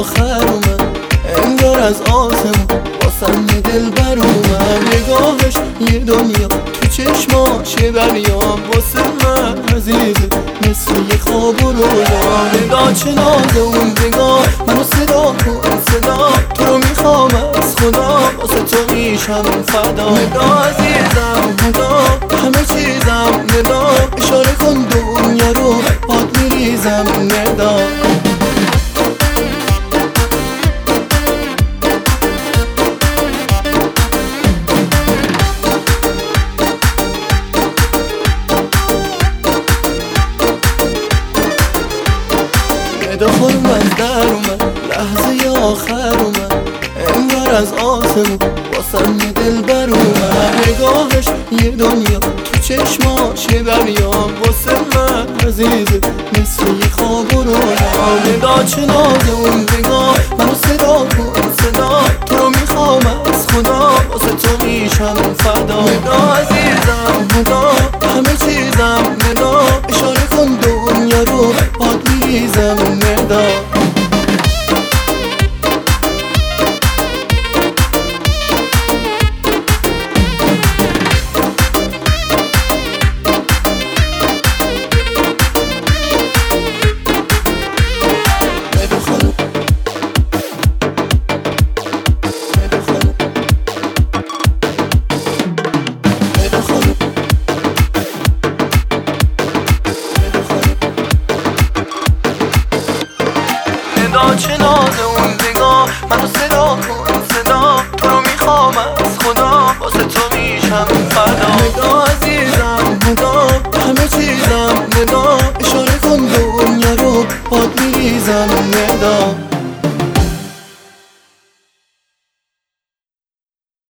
آخر اومد، انگار از آسمون واسم یه دلبر اومد. نگاهش یه دنیا، تو چشماش یه دریا، واسه من عزیزه مثل یه خواب و رویا. نگاه چه نازه اون نگاه، منو صدا کن صدا، تو رو میخوام از خدا، واسه تو میشم فدا. نگاه عزیزم نگاه، همه چیزم نگاه، اشاره کن دنیا رو باد میریزم نگاه. خورم از در اومد، لحظه آخر اومد، انگار از آسمون واسم یه دلبر اومد. نگاهش یه دنیا، تو چشماش یه دریا، واسه من عزیزه مثل یه خواب و رویا. نگاه چه نازه اون نگاه، منو صدا کن صدا، تو رو میخوام از خدا، واسه تو میشم فدا. نگاه عزیزم نگاه، همه چیزم نگاه، اشاره کن دنیا رو باد میریزم نگاه. چه نازه اون نگاه، منو صدا کن صدا، تو رو میخوام از خدا، واسه تو میشم فدا. نگاه عزیزم نگاه، همه چیزم نگاه، اشاره کن دنیا رو باد میریزم نگاه.